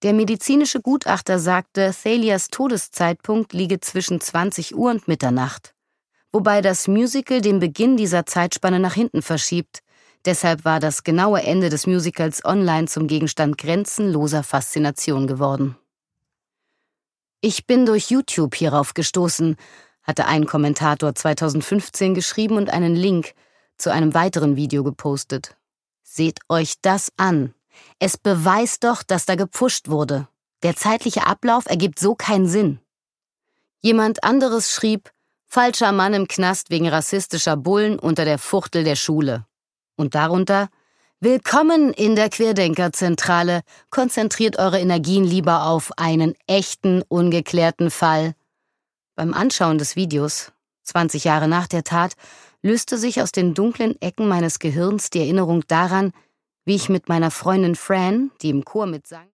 Der medizinische Gutachter sagte, Thalias Todeszeitpunkt liege zwischen 20 Uhr und Mitternacht, wobei das Musical den Beginn dieser Zeitspanne nach hinten verschiebt. Deshalb war das genaue Ende des Musicals online zum Gegenstand grenzenloser Faszination geworden. »Ich bin durch YouTube hierauf gestoßen«, hatte ein Kommentator 2015 geschrieben und einen Link zu einem weiteren Video gepostet. »Seht euch das an. Es beweist doch, dass da gepfuscht wurde. Der zeitliche Ablauf ergibt so keinen Sinn.« Jemand anderes schrieb, »Falscher Mann im Knast wegen rassistischer Bullen unter der Fuchtel der Schule.« Und darunter, »Willkommen in der Querdenkerzentrale. Konzentriert eure Energien lieber auf einen echten, ungeklärten Fall.« Beim Anschauen des Videos, 20 Jahre nach der Tat, löste sich aus den dunklen Ecken meines Gehirns die Erinnerung daran, wie ich mit meiner Freundin Fran, die im Chor mitsang,